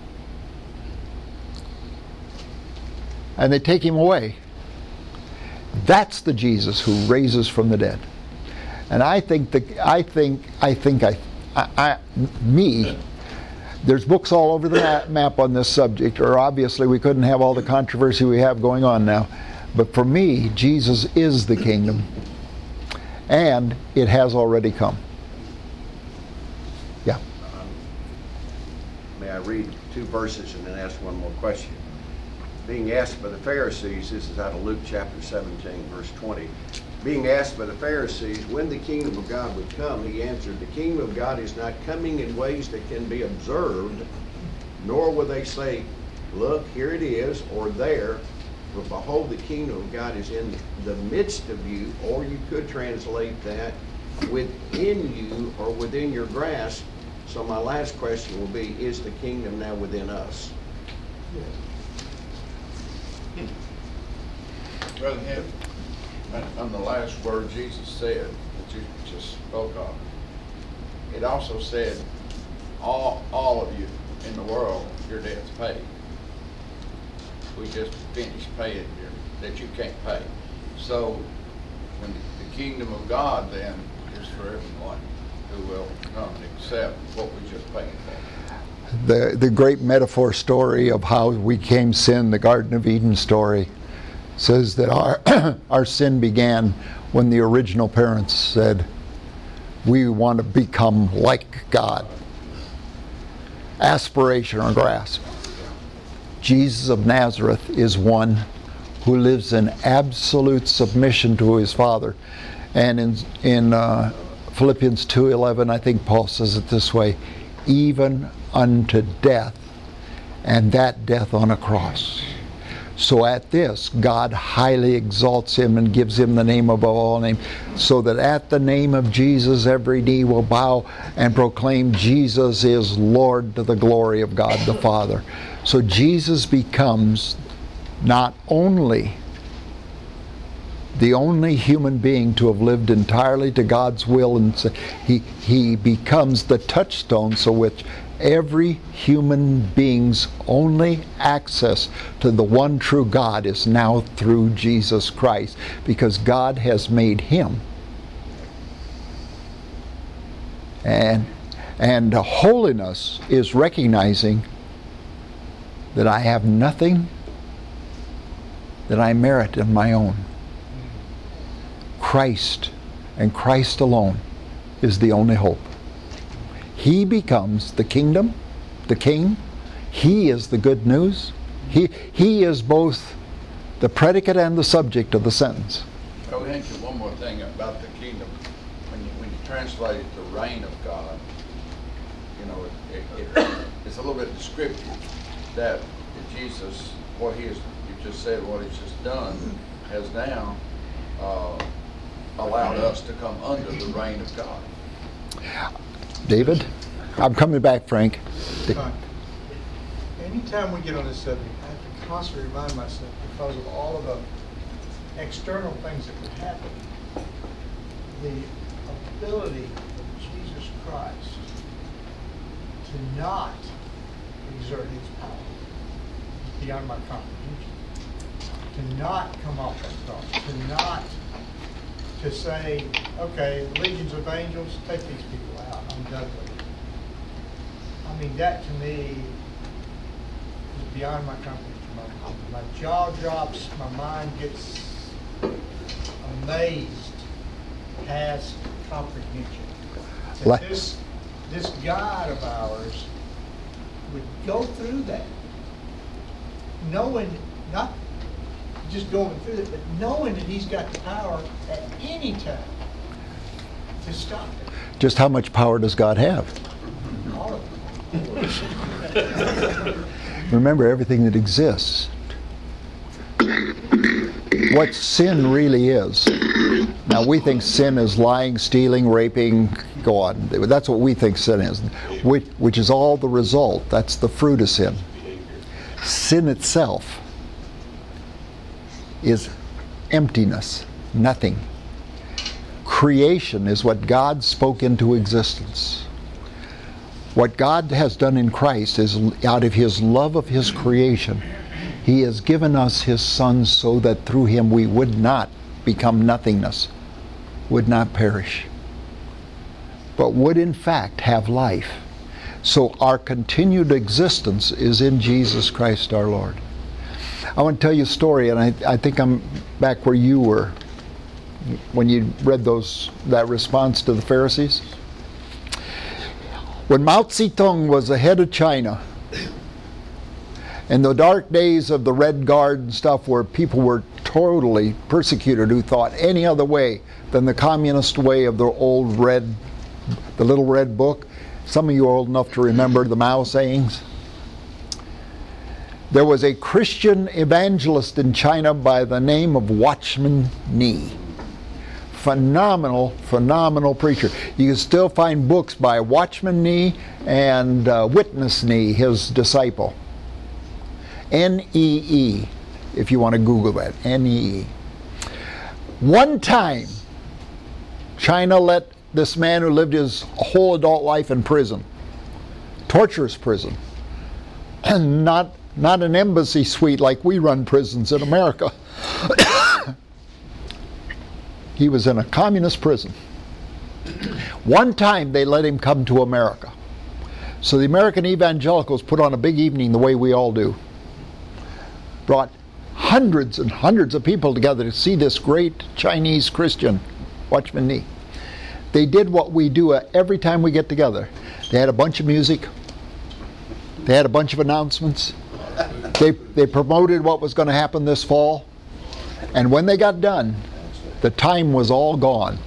Speaker 1: and they take him away, that's the Jesus who raises from the dead. And I think that I think I think I, I, I me there's books all over the map, map on this subject, or obviously we couldn't have all the controversy we have going on now. But for me, Jesus is the kingdom, and it has already come. Yeah.
Speaker 8: Um, may I read two verses and then ask one more question? Being asked by the Pharisees, this is out of Luke chapter seventeen, verse twenty. Being asked by the Pharisees when the kingdom of God would come, he answered, the kingdom of God is not coming in ways that can be observed, nor will they say, look, here it is, or there, but behold, the kingdom of God is in the midst of you, or you could translate that within you or within your grasp. So my last question will be, is the kingdom now within us?
Speaker 12: Brother Henry, on the last word Jesus said that you just spoke of, it also said, all, all of you in the world, your debt's paid. We just finished paying your, that you can't pay. So when the, the kingdom of God then is for everyone who will come and accept what we just paid for.
Speaker 1: The, the great metaphor story of how we became sin, the Garden of Eden story, says that our, our sin began when the original parents said, we want to become like God. Aspiration or grasp. Jesus of Nazareth is one who lives in absolute submission to his Father. And in, in uh, Philippians two eleven, I think Paul says it this way, even unto death, and that death on a cross. So at this, God highly exalts him and gives him the name above all names, so that at the name of Jesus every knee will bow and proclaim Jesus is Lord to the glory of God the Father. So Jesus becomes not only the only human being to have lived entirely to God's will, and he, he becomes the touchstone so which every human being's only access to the one true God is now through Jesus Christ, because God has made him. And, and holiness is recognizing that I have nothing that I merit in my own. Christ and Christ alone is the only hope. He becomes the kingdom, the king. He is the good news. He, he is both the predicate and the subject of the sentence.
Speaker 12: I'll answer one more thing about the kingdom. When you, when you translate it, the reign of God, you know, it, it, it, it's a little bit descriptive that Jesus, what he has, you just said, what he's just done, has now uh, allowed us to come under the reign of God.
Speaker 1: David? I'm coming back, Frank.
Speaker 4: Uh, anytime we get on this subject, I have to constantly remind myself, because of all of the external things that could happen, the ability of Jesus Christ to not exert his power is beyond my comprehension. To not come off that cross, to not to say, okay, legions of angels, take these people out, I'm done with it. I mean, that to me is beyond my comprehension. My, my jaw drops, my mind gets amazed past comprehension. That
Speaker 1: Le-
Speaker 4: this, this God of ours would go through that, knowing, not just going through it, but knowing that he's got the power at any time to stop it.
Speaker 1: Just how much power does God have?
Speaker 4: All of it.
Speaker 1: Remember everything that exists. What sin really is. Now we think sin is lying, stealing, raping, go on. That's what we think sin is, which, which is all the result. That's the fruit of sin. Sin itself is emptiness, nothing. Creation is what God spoke into existence. What God has done in Christ is, out of his love of his creation, he has given us his Son so that through him we would not become nothingness, would not perish, but would in fact have life. So our continued existence is in Jesus Christ our Lord. I want to tell you a story, and I, I think I'm back where you were when you read those that response to the Pharisees. When Mao Zedong was the head of China, in the dark days of the Red Guard and stuff, where people were totally persecuted who thought any other way than the communist way of the old red, the little red book. Some of you are old enough to remember the Mao sayings. There was a Christian evangelist in China by the name of Watchman Nee. Phenomenal, phenomenal preacher. You can still find books by Watchman Nee and uh, Witness Nee, his disciple. N E E, if you want to Google that, N E E. One time, China let this man who lived his whole adult life in prison, torturous prison, and not, not an embassy suite like we run prisons in America. He was in a communist prison. One time they let him come to America. So the American evangelicals put on a big evening the way we all do. Brought hundreds and hundreds of people together to see this great Chinese Christian, Watchman Nee. They did what we do every time we get together. They had a bunch of music. They had a bunch of announcements. They, they promoted what was going to happen this fall. And when they got done, the time was all gone.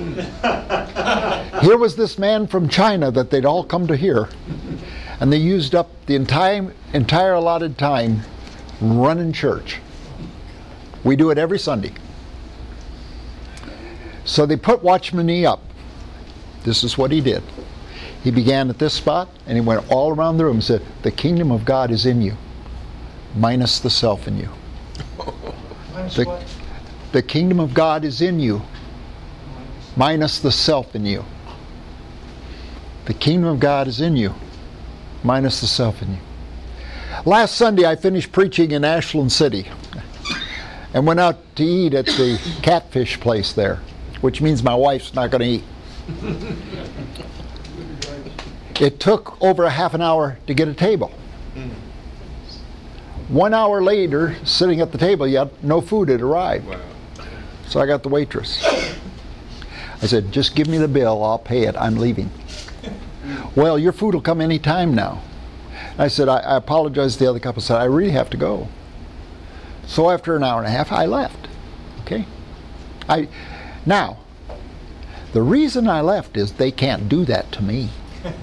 Speaker 1: Here was this man from China that they'd all come to hear. And they used up the entire, entire allotted time running church. We do it every Sunday. So they put Watchman Nee up. This is what he did. He began at this spot and he went all around the room and said, "The kingdom of God is in you, minus the self in you."
Speaker 4: Minus
Speaker 1: the,
Speaker 4: what?
Speaker 1: the kingdom of God is in you, minus the self in you. The kingdom of God is in you, minus the self in you. Last Sunday I finished preaching in Ashland City and went out to eat at the catfish place there, which means my wife's not going to eat. It took over a half an hour to get a table. One hour later, sitting at the table, yet no food had arrived.
Speaker 12: Wow.
Speaker 1: So I got the waitress. I said, "Just give me the bill, I'll pay it, I'm leaving." "Well, your food will come any time now." I said, I, I apologize to the other couple. I said, "I really have to go." So after an hour and a half, I left. Okay? I Now, the reason I left is they can't do that to me.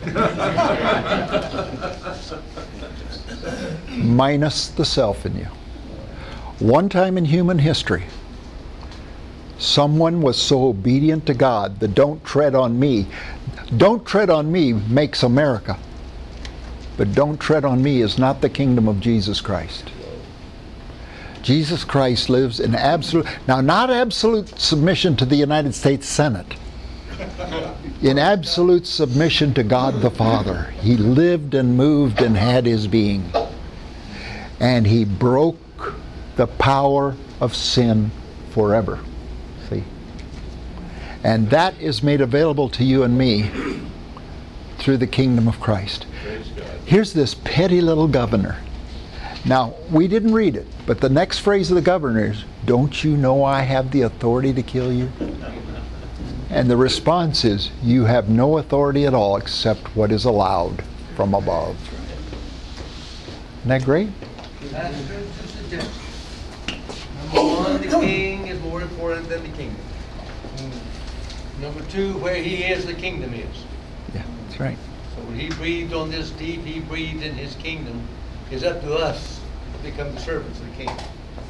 Speaker 1: Minus the self in you. One time in human history, someone was so obedient to God that "don't tread on me." "Don't tread on me" makes America. But "don't tread on me" is not the kingdom of Jesus Christ. Jesus Christ lives in absolute, now not absolute submission to the United States Senate, in absolute submission to God the Father. He lived and moved and had his being. And he broke the power of sin forever. See? And that is made available to you and me through the kingdom of Christ. Here's this petty little governor. Now, we didn't read it, but the next phrase of the governor is, "Don't you know I have the authority to kill you?" And the response is, "You have no authority at all except what is allowed from above." Isn't that great?
Speaker 6: That's good to suggest. Number one, the king is more important than the kingdom. Number two, where he is, the kingdom is.
Speaker 1: Yeah, that's right.
Speaker 6: So when he breathed on this deep, he breathed in his kingdom. It's up to us to become the servants of the king.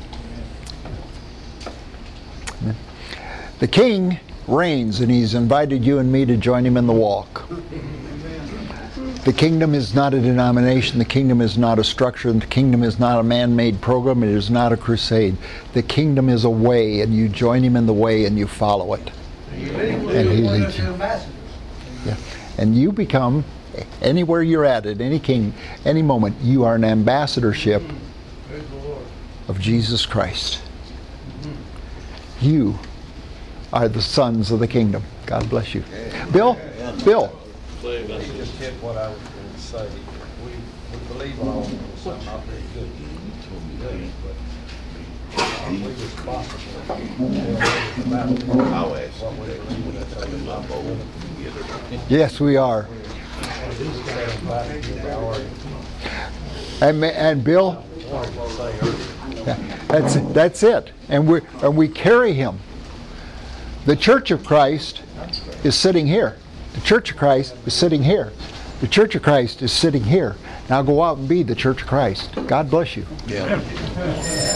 Speaker 1: Amen. The king reigns, and he's invited you and me to join him in the walk. The kingdom is not a denomination. The kingdom is not a structure. The kingdom is not a man-made program. It is not a crusade. The kingdom is a way, and you join him in the way and you follow it. And he leads you. Yeah. And you become, anywhere you're at, at any king, any moment, you are an ambassadorship of Jesus Christ. You are the sons of the kingdom. God bless you. Bill? Bill?
Speaker 8: He just hit what I was going to
Speaker 6: say, we, we believe all of this, I'm not very good at doing it, but I believe it's possible to tell others about
Speaker 7: I'll ask
Speaker 6: what we believe in, that's under my vote.
Speaker 1: Yes, we are.
Speaker 6: These guys invited me, they already
Speaker 1: And, ma- and Bill,
Speaker 6: wanted to say earlier.
Speaker 1: that's, that's it. And we, and we carry him. The Church of Christ is sitting here. The Church of Christ is sitting here. The Church of Christ is sitting here. Now go out and be the Church of Christ. God bless you.
Speaker 7: Yeah.